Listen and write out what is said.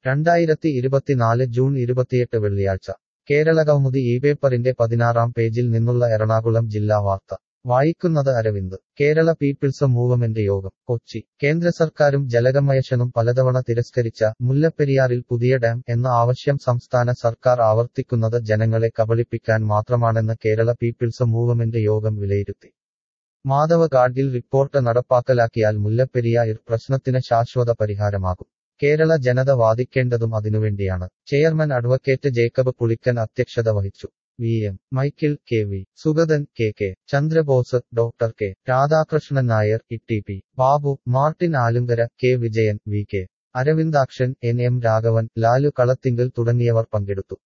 2024 June 28 വെള്ളിയാഴ്ച കേരളകൗമുദി ഇപേപ്പറിന്റെ 16-ാം പേജിൽ നിന്നുള്ള എറണാകുളം ജില്ലാ വാർത്ത വായിക്കുന്നത് അരവിന്ദ്. കേരള പീപ്പിൾസ് മൂവ്മെന്റ് യോഗം കൊച്ചി. കേന്ദ്ര സർക്കാരും ജലകമ്മീഷനും പലതവണ തിരസ്കരിച്ച മുല്ലപ്പെരിയാറിൽ പുതിയ ഡാം എന്ന ആവശ്യം സംസ്ഥാന സർക്കാർ ആവർത്തിക്കുന്നത് ജനങ്ങളെ കബളിപ്പിക്കാൻ മാത്രമാണെന്ന് കേരള പീപ്പിൾസ് മൂവ്മെന്റ് യോഗം വിലയിരുത്തി. മാധവ് ഗാഡ്ഗിൽ റിപ്പോർട്ട് നടപ്പാക്കലാക്കിയാൽ മുല്ലപ്പെരിയാർ പ്രശ്നത്തിന് ശാശ്വത പരിഹാരമാകും. കേരള ജനത വാദിക്കേണ്ടതും അതിനുവേണ്ടിയാണ്. ചെയർമാൻ അഡ്വക്കേറ്റ് ജേക്കബ് പുളിക്കൻ അധ്യക്ഷത വഹിച്ചു. VM Michael, KV Sugathan, KK Chandrabose, doctor K Radhakrishnan Nair, ETP Babu, Martin Alunkara, K Vijayan, VK Aravindakshan, NM Raghavan, Lalu Kalathinkal തുടങ്ങിയവർ പങ്കെടുത്തു.